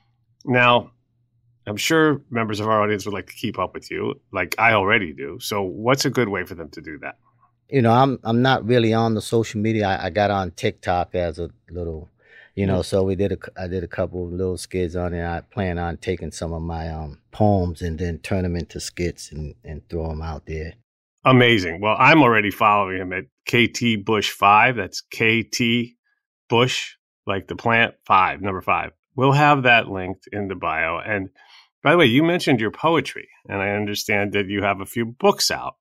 Now, I'm sure members of our audience would like to keep up with you, like I already do. So what's a good way for them to do that? You know, I'm I'm not really on the social media. I, I got on TikTok as a little, you know, so we did a, I did a couple of little skits on it. I plan on taking some of my um, poems and then turn them into skits and, and throw them out there. Amazing. Well, I'm already following him at K T Bush five. That's K T Bush, like the plant, five, number five. We'll have that linked in the bio. And by the way, you mentioned your poetry, and I understand that you have a few books out.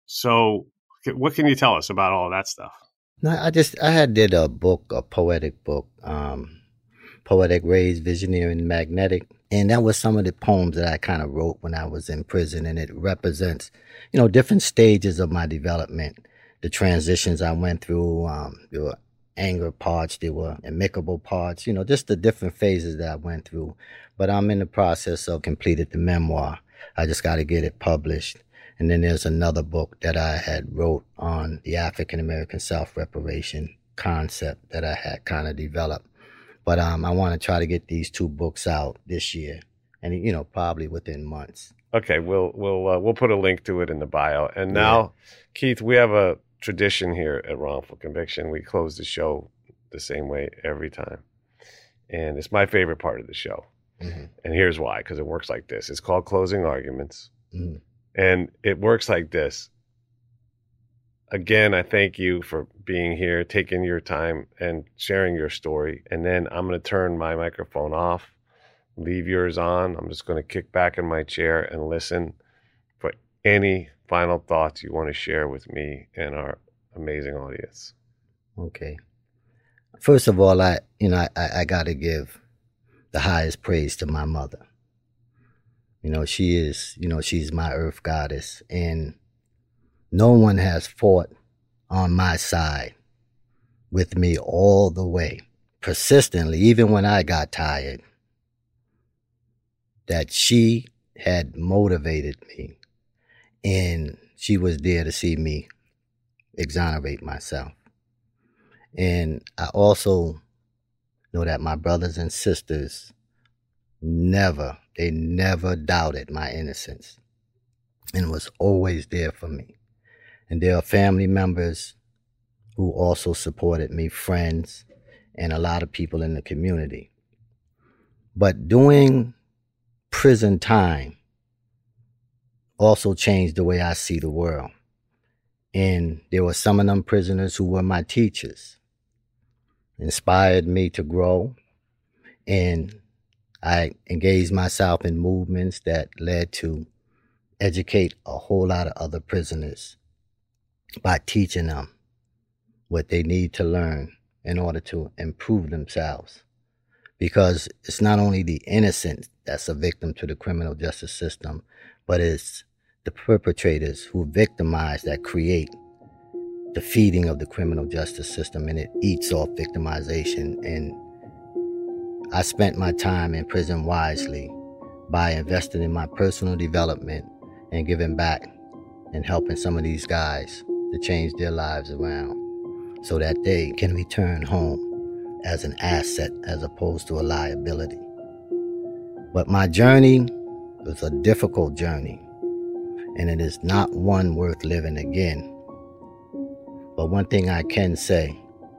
So what can you tell us about all of that stuff? No, I just, I had did a book, a poetic book, um, Poetic Rays, Visionary and Magnetic. And that was some of the poems that I kind of wrote when I was in prison. And it represents, you know, different stages of my development, the transitions I went through. Um, there were anger parts, there were amicable parts, you know, just the different phases that I went through. But I'm in the process of completing the memoir. I just got to get it published. And then there's another book that I had wrote on the African-American self-reparation concept that I had kind of developed. But um, I want to try to get these two books out this year, and you know, probably within months. Okay, we'll we'll uh, we'll put a link to it in the bio. And now, yeah. Keith, we have a tradition here at Wrongful Conviction. We close the show the same way every time, and it's my favorite part of the show. Mm-hmm. And here's why: because it works like this. It's called closing arguments. Mm-hmm. And it works like this. Again, I thank you for being here, taking your time and sharing your story. And then I'm going to turn my microphone off, leave yours on. I'm just going to kick back in my chair and listen for any final thoughts you want to share with me and our amazing audience. Okay. First of all, I, you know, I, I got to give the highest praise to my mother. You know, she is, you know, she's my earth goddess, and no one has fought on my side with me all the way, persistently, even when I got tired, that she had motivated me, and she was there to see me exonerate myself. And I also know that my brothers and sisters never, they never doubted my innocence and was always there for me. And there are family members who also supported me, friends, and a lot of people in the community. But doing prison time also changed the way I see the world. And there were some of them prisoners who were my teachers, inspired me to grow, and I engaged myself in movements that led to educate a whole lot of other prisoners by teaching them what they need to learn in order to improve themselves. Because it's not only the innocent that's a victim to the criminal justice system, but it's the perpetrators who victimize that create the feeding of the criminal justice system, and it eats off victimization. And I spent my time in prison wisely by investing in my personal development and giving back and helping some of these guys to change their lives around so that they can return home as an asset as opposed to a liability. But my journey was a difficult journey, and it is not one worth living again. But one thing I can say,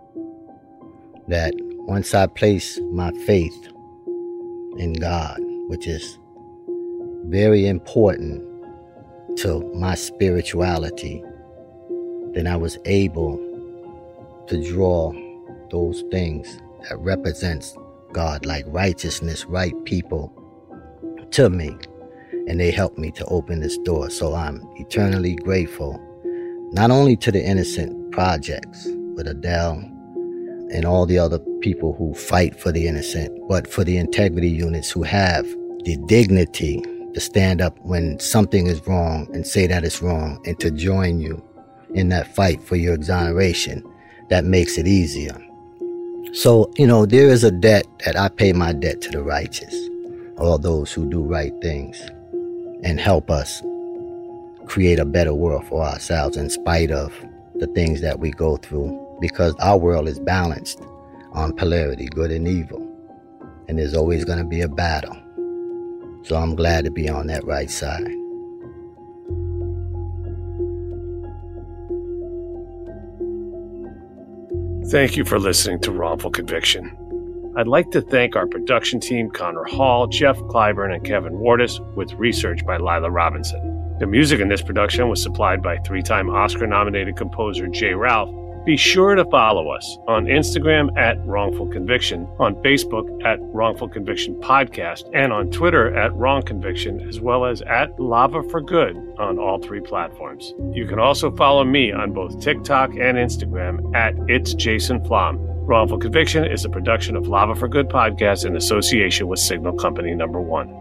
that once I place my faith in God, which is very important to my spirituality, then I was able to draw those things that represents God, like righteousness, right people, to me. And they helped me to open this door. So I'm eternally grateful, not only to the Innocent Projects with Adele and all the other people who fight for the innocent, but for the integrity units who have the dignity to stand up when something is wrong and say that it's wrong, and to join you in that fight for your exoneration. That makes it easier. So, you know, there is a debt that I pay my debt to the righteous, all those who do right things and help us create a better world for ourselves in spite of the things that we go through, because our world is balanced on polarity, good and evil, and there's always going to be a battle. So I'm glad to be on that right side. Thank you for listening to Wrongful Conviction. I'd like to thank our production team, Connor Hall, Jeff Clyburn, and Kevin Wardis, with research by Lila Robinson. The music in this production was supplied by three-time Oscar-nominated composer Jay Ralph. Be sure to follow us on Instagram at Wrongful Conviction, on Facebook at Wrongful Conviction Podcast, and on Twitter at Wrong Conviction, as well as at Lava for Good on all three platforms. You can also follow me on both TikTok and Instagram at It's Jason Flom. Wrongful Conviction is a production of Lava for Good Podcast in association with Signal Company Number One.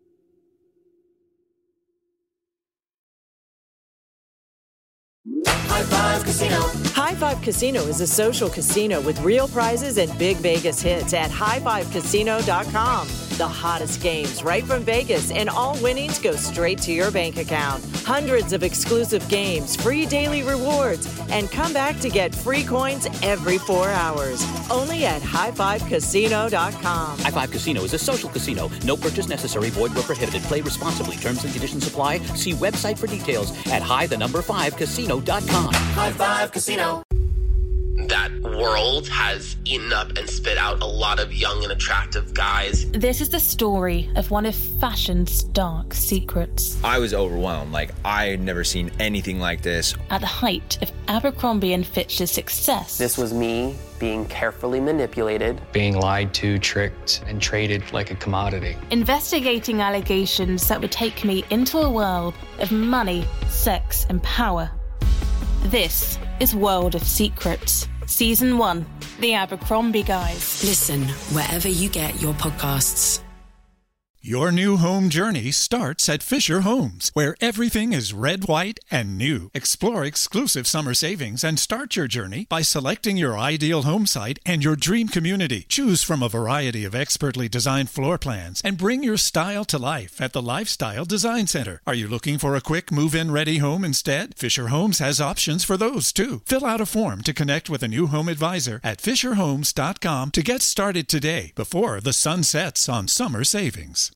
High High Five Casino. High Five Casino is a social casino with real prizes and big Vegas hits at high five casino dot com. The hottest games right from Vegas, and all winnings go straight to your bank account. Hundreds of exclusive games, free daily rewards, and come back to get free coins every four hours. Only at high five casino dot com. High Five Casino is a social casino. No purchase necessary. Void where prohibited. Play responsibly. Terms and conditions apply. See website for details at high the number five casino dot com. High Five Casino. That world has eaten up and spit out a lot of young and attractive guys. This is the story of one of fashion's dark secrets. I was overwhelmed. Like, I had never seen anything like this. At the height of Abercrombie and Fitch's success. This was me being carefully manipulated. Being lied to, tricked, and traded like a commodity. Investigating allegations that would take me into a world of money, sex, and power. This is World of Secrets, Season one, The Abercrombie Guys. Listen wherever you get your podcasts. Your new home journey starts at Fisher Homes, where everything is red, white, and new. Explore exclusive summer savings and start your journey by selecting your ideal home site and your dream community. Choose from a variety of expertly designed floor plans and bring your style to life at the Lifestyle Design Center. Are you looking for a quick move-in ready home instead? Fisher Homes has options for those too. Fill out a form to connect with a new home advisor at fisher homes dot com to get started today before the sun sets on summer savings.